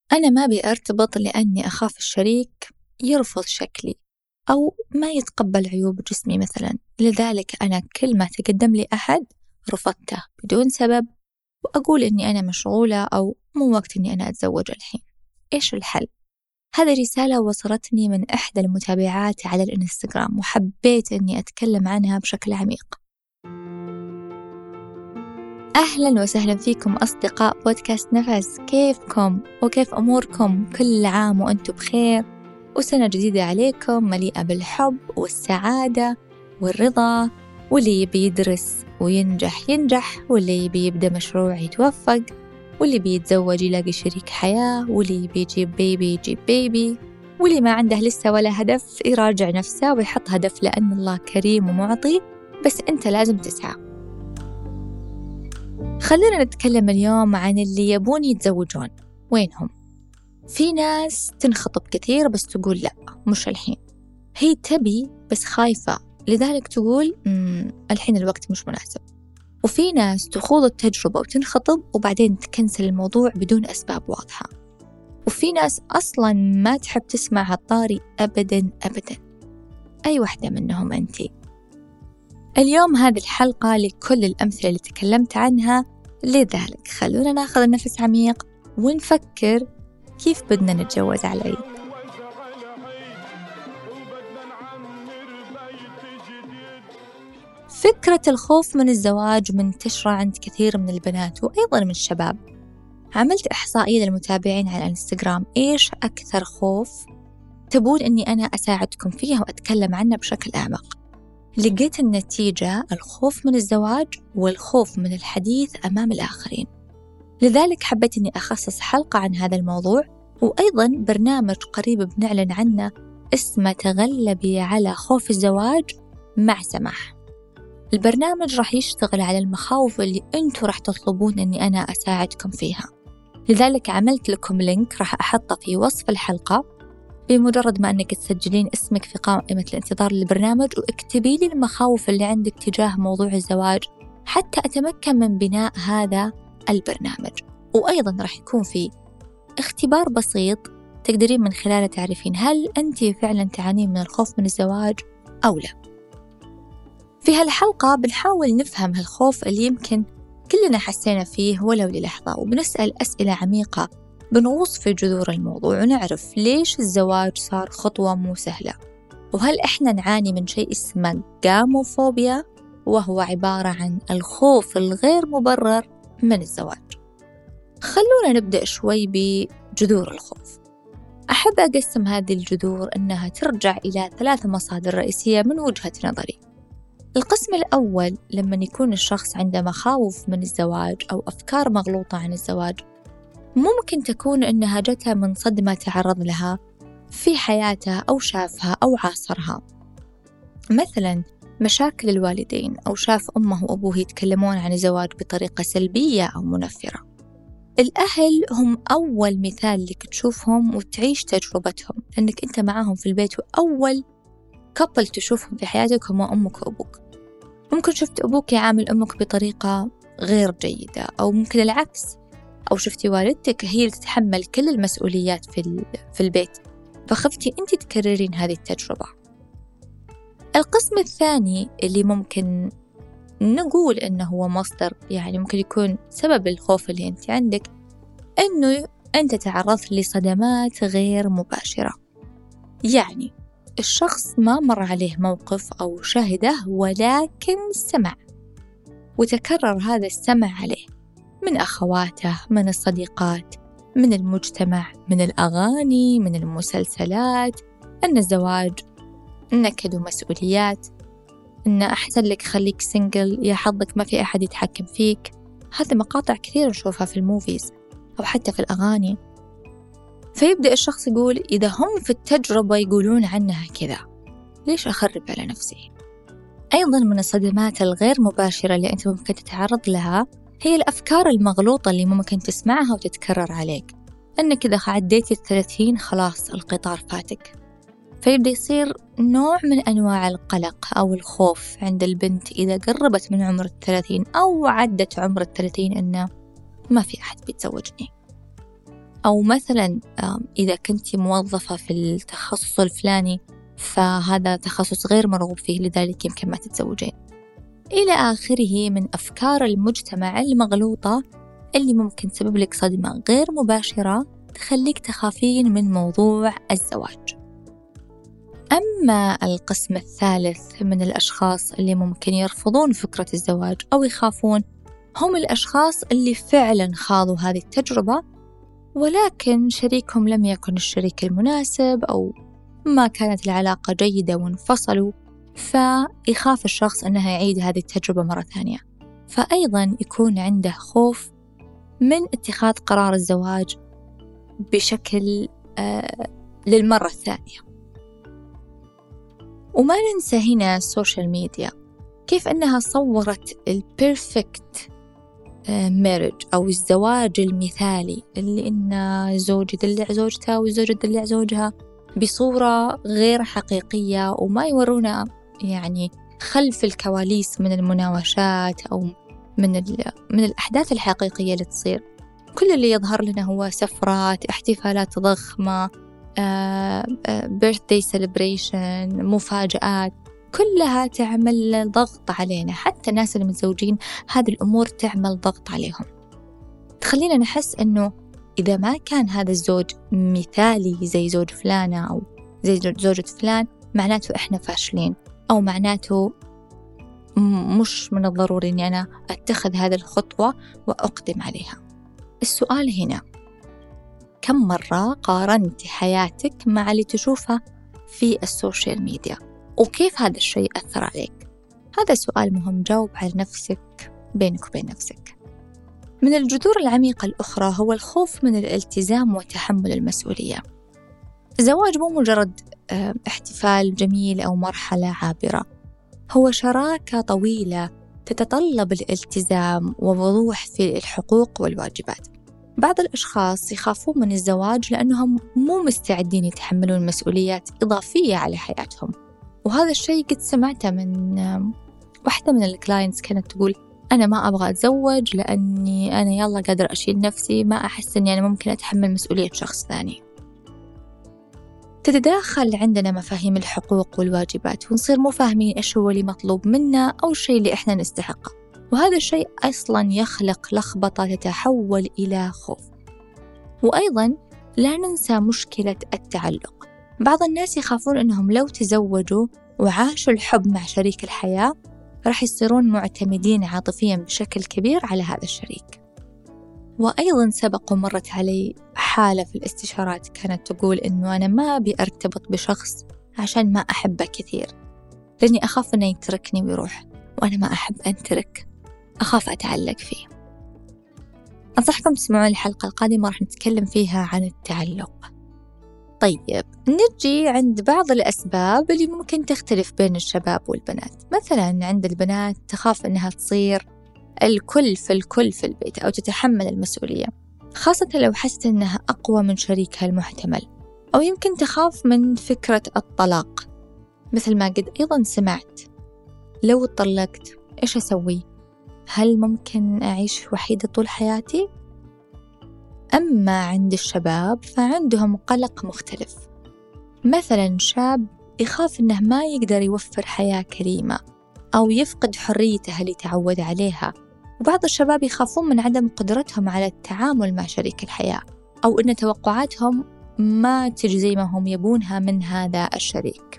أنا ما أبي أرتبط لأني أخاف الشريك يرفض شكلي أو ما يتقبل عيوب جسمي مثلا، لذلك أنا كل ما تقدم لي أحد رفضته بدون سبب، وأقول إني أنا مشغولة أو مو وقت إني أنا أتزوج الحين. إيش الحل؟ هذه رسالة وصلتني من إحدى المتابعات على الإنستغرام وحبيت إني أتكلم عنها بشكل عميق. أهلا وسهلا فيكم أصدقاء بودكاست نفس، كيفكم وكيف أموركم؟ كل عام وأنتم بخير، وسنة جديدة عليكم مليئة بالحب والسعادة والرضا، واللي يبي يدرس وينجح، واللي يبي يبدأ مشروع يتوفق، واللي بيتزوج يلاقي شريك حياة، واللي يبي يجيب بيبي، واللي ما عنده لسه ولا هدف يراجع نفسه ويحط هدف، لأن الله كريم ومعطي، بس أنت لازم تسعى. خلينا نتكلم اليوم عن اللي يبون يتزوجون، وينهم؟ في ناس تنخطب كثير بس تقول لا مش الحين، هي تبي بس خايفة لذلك تقول الحين الوقت مش مناسب. وفي ناس تخوض التجربة وتنخطب وبعدين تكنسل الموضوع بدون أسباب واضحة. وفي ناس أصلا ما تحب تسمع هالطاري أبدا. أي واحدة منهم أنتي؟ اليوم هذه الحلقة لكل الأمثلة اللي تكلمت عنها، لذلك خلونا ناخذ نفس عميق ونفكر كيف بدنا نتجوز على العيد. فكرة الخوف من الزواج منتشرة عند كثير من البنات وأيضا من الشباب. عملت إحصائية للمتابعين على الانستغرام، إيش أكثر خوف تبون أني أنا أساعدكم فيها وأتكلم عنه بشكل أعمق؟ لقيت النتيجة الخوف من الزواج والخوف من الحديث أمام الآخرين. لذلك حبيت أني أخصص حلقة عن هذا الموضوع، وأيضا برنامج قريب بنعلن عنه اسمه تغلبي على خوف الزواج مع سماح. البرنامج راح يشتغل على المخاوف اللي أنتوا راح تطلبون أني أنا أساعدكم فيها. لذلك عملت لكم لينك راح أحطه في وصف الحلقة، بمجرد ما أنك تسجلين اسمك في قائمة الانتظار للبرنامج واكتبي لي المخاوف اللي عندك تجاه موضوع الزواج حتى أتمكن من بناء هذا البرنامج. وأيضا راح يكون في اختبار بسيط تقدرين من خلاله تعرفين هل أنت فعلا تعانين من الخوف من الزواج أو لا. في هالحلقة بنحاول نفهم هالخوف اللي يمكن كلنا حسينا فيه ولو للحظة، وبنسأل أسئلة عميقة، بنغوص في جذور الموضوع ونعرف ليش الزواج صار خطوة مو سهلة، وهل إحنا نعاني من شيء اسمه جاموفوبيا، وهو عبارة عن الخوف الغير مبرر من الزواج. خلونا نبدأ شوي بجذور الخوف. أحب أقسم هذه الجذور أنها ترجع إلى 3 مصادر رئيسية من وجهة نظري. القسم الأول لما يكون الشخص عنده مخاوف من الزواج أو أفكار مغلوطة عن الزواج، ممكن تكون أنها جتها من صدمة تعرض لها في حياته أو شافها أو عاصرها، مثلا مشاكل الوالدين، أو شاف أمه وأبوه يتكلمون عن الزواج بطريقة سلبية أو منفرة. الأهل هم أول مثال لك تشوفهم وتعيش تجربتهم، لأنك أنت معاهم في البيت، وأول كابل تشوفهم في حياتك هم أمك وأبوك. ممكن شفت أبوك يعامل أمك بطريقة غير جيدة، أو ممكن العكس، أو شفتي والدتك هي اللي تتحمل كل المسؤوليات في البيت، فخفتي أنت تكررين هذه التجربة. القسم الثاني اللي ممكن نقول إنه هو مصدر، يعني ممكن يكون سبب الخوف اللي أنت عندك، إنه أنت تعرضت لصدمات غير مباشرة. يعني الشخص ما مر عليه موقف أو شاهده، ولكن سمع، وتكرر هذا السمع عليه من أخواته، من الصديقات، من المجتمع، من الأغاني، من المسلسلات، أن الزواج نكد ومسؤوليات، إن أحسن لك خليك سنجل، يا حظك ما في أحد يتحكم فيك. هذه مقاطع كثير نشوفها في الموفيز أو حتى في الأغاني. فيبدأ الشخص يقول إذا هم في التجربة يقولون عنها كذا، ليش أخرب على نفسي؟ أيضا من الصدمات الغير مباشرة اللي أنت ممكن تتعرض لها هي الأفكار المغلوطة اللي ممكن تسمعها وتتكرر عليك، أنك إذا عديتي 30 خلاص القطار فاتك. فيبدأ يصير نوع من أنواع القلق أو الخوف عند البنت إذا قربت من عمر 30 أو عدت عمر 30 إنه ما في أحد بيتزوجني. أو مثلا إذا كنت موظفة في التخصص الفلاني فهذا تخصص غير مرغوب فيه، لذلك يمكن ما تتزوجين، إلى آخره من أفكار المجتمع المغلوطة اللي ممكن تسبب لك صدمة غير مباشرة تخليك تخافين من موضوع الزواج. أما القسم الثالث من الأشخاص اللي ممكن يرفضون فكرة الزواج أو يخافون، هم الأشخاص اللي فعلا خاضوا هذه التجربة ولكن شريكهم لم يكن الشريك المناسب أو ما كانت العلاقة جيدة وانفصلوا، فيخاف الشخص أنها يعيد هذه التجربة مرة ثانية، فأيضا يكون عنده خوف من اتخاذ قرار الزواج بشكل للمرة الثانية. وما ننسى هنا السوشيال ميديا كيف أنها صورت البيرفكت ميرج أو الزواج المثالي اللي إن زوج يدلع زوجته والزوجة تدلع زوجها بصورة غير حقيقية، وما يورونا يعني خلف الكواليس من المناوشات أو من الأحداث الحقيقية اللي تصير. كل اللي يظهر لنا هو سفرات، احتفالات ضخمة، birthday celebration، مفاجآت، كلها تعمل ضغط علينا. حتى الناس اللي متزوجين هذه الأمور تعمل ضغط عليهم، تخلينا نحس أنه إذا ما كان هذا الزوج مثالي زي زوج فلانة أو زي زوجة فلان معناته إحنا فاشلين، أو معناته مش من الضروري أني أنا أتخذ هذه الخطوة وأقدم عليها. السؤال هنا، كم مرة قارنت حياتك مع اللي تشوفها في السوشيال ميديا؟ وكيف هذا الشيء أثر عليك؟ هذا سؤال مهم، جاوب على نفسك بينك وبين نفسك. من الجذور العميقة الأخرى هو الخوف من الالتزام وتحمل المسؤولية. الزواج مو مجرد احتفال جميل أو مرحلة عابرة، هو شراكة طويلة تتطلب الالتزام ووضوح في الحقوق والواجبات. بعض الأشخاص يخافون من الزواج لأنهم مو مستعدين يتحملون مسؤوليات إضافية على حياتهم، وهذا الشيء قد سمعته من واحدة من الكلاينتس، كانت تقول أنا ما أبغى أتزوج لأني أنا يلا قادر أشيل نفسي، ما أحس أني أنا ممكن أتحمل مسؤولية شخص ثاني. تتداخل عندنا مفاهيم الحقوق والواجبات ونصير مو فاهمين إيش هو اللي مطلوب منا أو الشيء اللي إحنا نستحقه، وهذا الشيء أصلاً يخلق لخبطة تتحول إلى خوف. وأيضاً لا ننسى مشكلة التعلق. بعض الناس يخافون أنهم لو تزوجوا وعاشوا الحب مع شريك الحياة راح يصيرون معتمدين عاطفياً بشكل كبير على هذا الشريك. وأيضاً سبق ومرت علي حالة في الاستشارات كانت تقول إنه أنا ما أبي أرتبط بشخص عشان ما أحبه كثير، لأني أخاف إنه يتركني ويروح، وأنا ما أحب أنترك، أخاف أتعلق فيه. أنصحكم تسمعون الحلقة القادمة، راح نتكلم فيها عن التعلق. طيب، نجي عند بعض الأسباب اللي ممكن تختلف بين الشباب والبنات. مثلا عند البنات تخاف أنها تصير الكل في البيت أو تتحمل المسؤولية، خاصة لو حست أنها أقوى من شريكها المحتمل، أو يمكن تخاف من فكرة الطلاق. مثل ما قد أيضا سمعت، لو اتطلقت إيش أسوي؟ هل ممكن أعيش وحيدة طول حياتي؟ أما عند الشباب فعندهم قلق مختلف. مثلا شاب يخاف أنه ما يقدر يوفر حياة كريمة أو يفقد حريته اللي تعود عليها. وبعض الشباب يخافون من عدم قدرتهم على التعامل مع شريك الحياة، أو أن توقعاتهم ما تجي زي ما هم يبونها من هذا الشريك.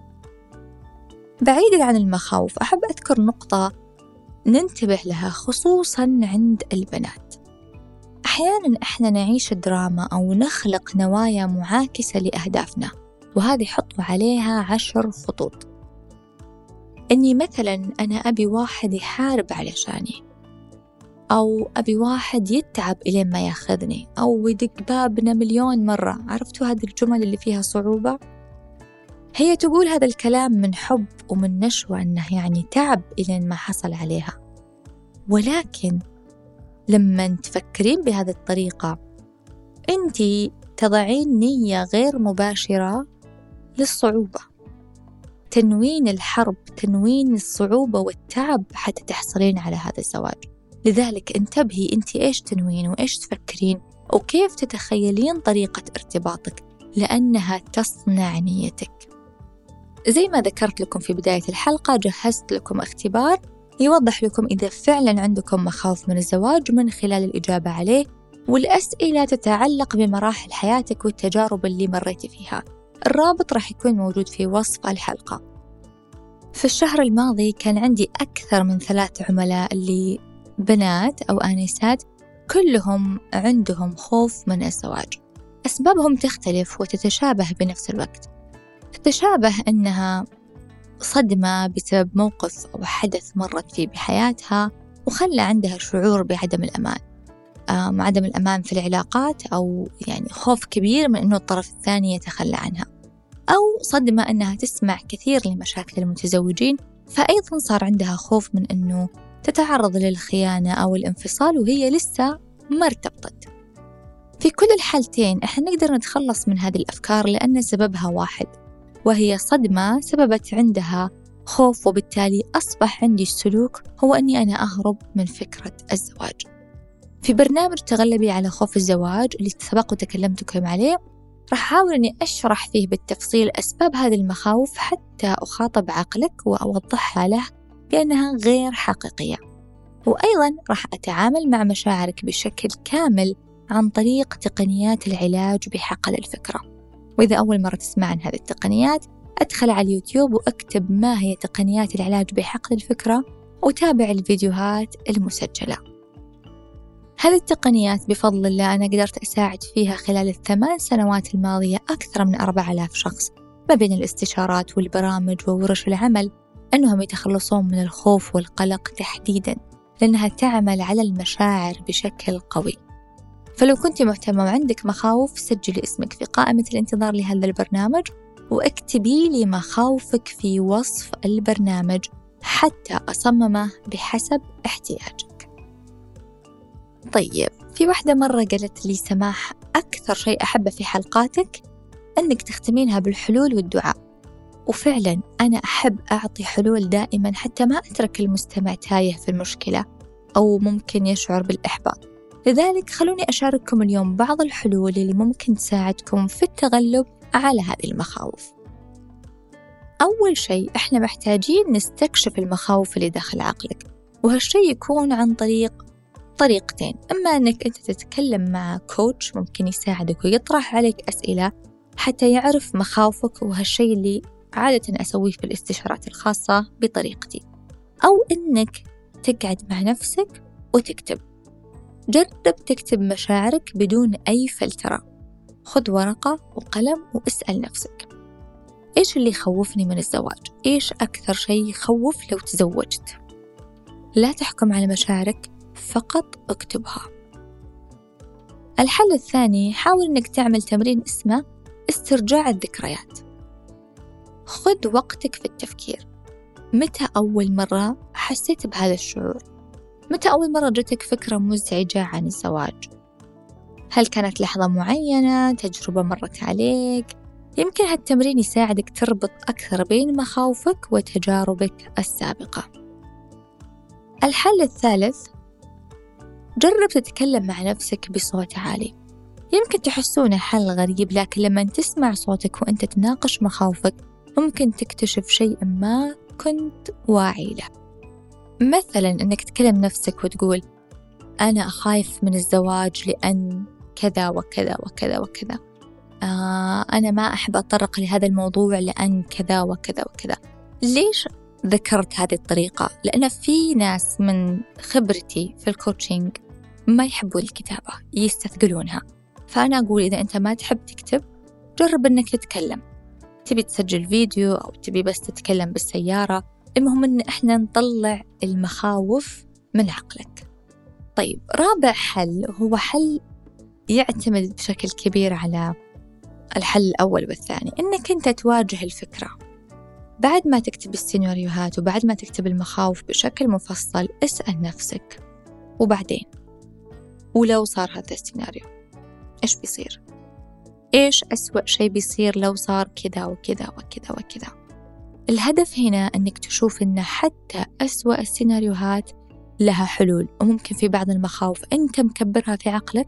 بعيداً عن المخاوف، أحب أذكر نقطة ننتبه لها خصوصاً عند البنات. أحياناً إحنا نعيش دراما أو نخلق نوايا معاكسة لأهدافنا، وهذه حطوا عليها 10 خطوط. إني مثلاً أنا أبي واحد يحارب علشاني، أو أبي واحد يتعب إلين ما ياخذني، أو يدق بابنا 1,000,000 مرة. عرفتوا هذه الجمل اللي فيها صعوبة؟ هي تقول هذا الكلام من حب ومن نشوة، أنه يعني تعب إلين ما حصل عليها. ولكن لما تفكرين بهذه الطريقة أنتي تضعين نية غير مباشرة للصعوبة، تنوين الحرب، تنوين الصعوبة والتعب حتى تحصلين على هذا الزواج. لذلك انتبهي أنتي إيش تنوين وإيش تفكرين وكيف تتخيلين طريقة ارتباطك، لأنها تصنع نيتك. زي ما ذكرت لكم في بداية الحلقة، جهزت لكم اختبار يوضح لكم إذا فعلا عندكم مخاوف من الزواج من خلال الإجابة عليه، والأسئلة تتعلق بمراحل حياتك والتجارب اللي مريتي فيها. الرابط راح يكون موجود في وصف الحلقة. في الشهر الماضي كان عندي أكثر من 3 عملاء اللي بنات أو آنسات كلهم عندهم خوف من الزواج. أسبابهم تختلف وتتشابه بنفس الوقت. تتشابه أنها صدمة بسبب موقف أو حدث مرت فيه بحياتها وخلى عندها شعور بعدم الأمان، عدم الأمان في العلاقات، أو يعني خوف كبير من أنه الطرف الثاني يتخلى عنها، أو صدمة أنها تسمع كثير لمشاكل المتزوجين، فأيضا صار عندها خوف من أنه تتعرض للخيانة أو الانفصال وهي لسه ما ارتبطت. في كل الحالتين احنا نقدر نتخلص من هذه الأفكار لأن سببها واحد، وهي صدمة سببت عندها خوف، وبالتالي أصبح عندي السلوك هو أني أنا أهرب من فكرة الزواج. في برنامج تغلبي على خوف الزواج اللي سبق وتكلمتكم عليه، راح أحاول أني أشرح فيه بالتفصيل أسباب هذه المخاوف حتى أخاطب عقلك وأوضحها له بأنها غير حقيقية. وأيضا راح أتعامل مع مشاعرك بشكل كامل عن طريق تقنيات العلاج بحقل الفكرة. وإذا أول مرة تسمع عن هذه التقنيات، أدخل على اليوتيوب وأكتب ما هي تقنيات العلاج بحقل الفكرة وتابع الفيديوهات المسجلة. هذه التقنيات بفضل الله أنا قدرت أساعد فيها خلال ال8 سنوات الماضية أكثر من 4000 شخص، ما بين الاستشارات والبرامج وورش العمل، أنهم يتخلصون من الخوف والقلق تحديداً، لأنها تعمل على المشاعر بشكل قوي. فلو كنت مهتمة وعندك مخاوف، سجلي اسمك في قائمة الانتظار لهذا البرنامج واكتبي لي مخاوفك في وصف البرنامج حتى أصممه بحسب احتياجك. طيب، في واحدة مرة قالت لي: سماح، أكثر شيء أحبه في حلقاتك أنك تختمينها بالحلول والدعاء. وفعلا أنا أحب أعطي حلول دائما حتى ما أترك المستمع تايه في المشكلة أو ممكن يشعر بالإحباط. لذلك خلوني أشارككم اليوم بعض الحلول اللي ممكن تساعدكم في التغلب على هذه المخاوف. أول شيء، إحنا محتاجين نستكشف المخاوف اللي داخل عقلك، وهالشيء يكون عن طريقتين. أما أنك أنت تتكلم مع كوتش ممكن يساعدك ويطرح عليك أسئلة حتى يعرف مخاوفك، وهالشيء اللي عادة أسويه في الاستشارات الخاصة بطريقتي. أو أنك تقعد مع نفسك وتكتب. جرب تكتب مشاعرك بدون أي فلترة. خذ ورقة وقلم واسأل نفسك: إيش اللي يخوفني من الزواج؟ إيش أكثر شيء يخوف لو تزوجت؟ لا تحكم على مشاعرك، فقط اكتبها. الحل الثاني، حاول أنك تعمل تمرين اسمه استرجاع الذكريات. خذ وقتك في التفكير. متى أول مرة حسيت بهذا الشعور؟ متى أول مرة جتك فكرة مزعجة عن الزواج؟ هل كانت لحظة معينة؟ تجربة مرت عليك؟ يمكن هالتمرين يساعدك تربط أكثر بين مخاوفك وتجاربك السابقة. الحل الثالث، جرب تتكلم مع نفسك بصوت عالي. يمكن تحسونه حل غريب، لكن لما تسمع صوتك وأنت تناقش مخاوفك ممكن تكتشف شيء ما كنت واعي له. مثلا أنك تكلم نفسك وتقول: أنا أخاف من الزواج لأن كذا وكذا وكذا وكذا. أنا ما أحب أتطرق لهذا الموضوع لأن كذا وكذا وكذا. ليش ذكرت هذه الطريقة؟ لأن في ناس من خبرتي في الكوتشنج ما يحبوا الكتابة، يستثقلونها. فأنا أقول إذا أنت ما تحب تكتب، جرب أنك تتكلم. تبي تسجل فيديو أو تبي بس تتكلم بالسيارة، المهم أن إحنا نطلع المخاوف من عقلك. طيب، رابع حل هو حل يعتمد بشكل كبير على الحل الأول والثاني، إنك أنت تواجه الفكرة. بعد ما تكتب السيناريوهات وبعد ما تكتب المخاوف بشكل مفصل، اسأل نفسك: وبعدين؟ ولو صار هذا السيناريو إيش بيصير؟ إيش أسوأ شيء بيصير لو صار كذا وكذا وكذا وكذا؟ الهدف هنا أنك تشوف أن حتى أسوأ السيناريوهات لها حلول، وممكن في بعض المخاوف أنت مكبرها في عقلك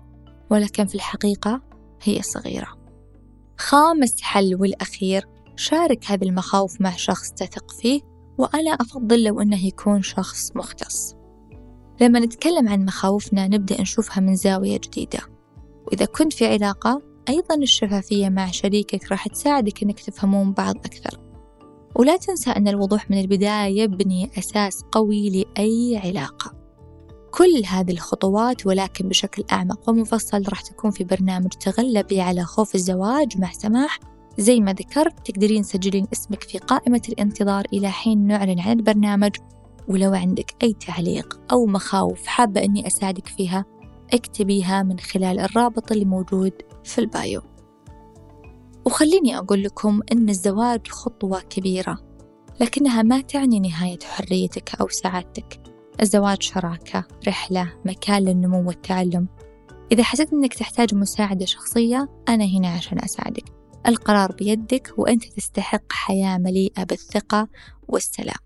ولكن في الحقيقة هي صغيرة. خامس حل والأخير، شارك هذه المخاوف مع شخص تثق فيه، وأنا أفضل لو أنه يكون شخص مختص. لما نتكلم عن مخاوفنا نبدأ نشوفها من زاوية جديدة، وإذا كنت في علاقة أيضا الشفافية مع شريكك راح تساعدك أنك تفهمون بعض أكثر. ولا تنسى أن الوضوح من البداية يبني أساس قوي لأي علاقة. كل هذه الخطوات ولكن بشكل أعمق ومفصل راح تكون في برنامج تغلبي على خوف الزواج مع سماح. زي ما ذكرت تقدرين تسجلين اسمك في قائمة الانتظار إلى حين نعلن عن البرنامج. ولو عندك أي تعليق أو مخاوف حابة أني أساعدك فيها اكتبيها من خلال الرابط اللي موجود في البايو. وخليني أقول لكم أن الزواج خطوة كبيرة، لكنها ما تعني نهاية حريتك أو سعادتك. الزواج شراكة، رحلة، مكان للنمو والتعلم. إذا حسيت أنك تحتاج مساعدة شخصية أنا هنا عشان أساعدك. القرار بيدك وأنت تستحق حياة مليئة بالثقة والسلام.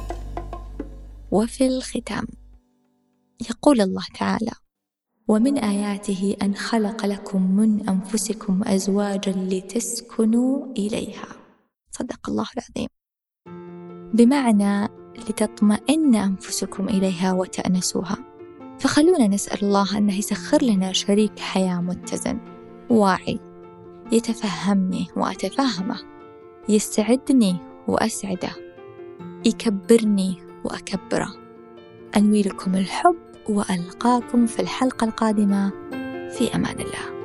وفي الختام يقول الله تعالى: ومن آياته أن خلق لكم من أنفسكم أزواجا لتسكنوا إليها. صدق الله العظيم. بمعنى لتطمئن أنفسكم إليها وتأنسوها. فخلونا نسأل الله أنه يسخر لنا شريك حياة متزن واعي، يتفهمني وأتفهمه، يستعدني وأسعده، يكبرني وأكبره. أنوي لكم الحب وألقاكم في الحلقة القادمة. في أمان الله.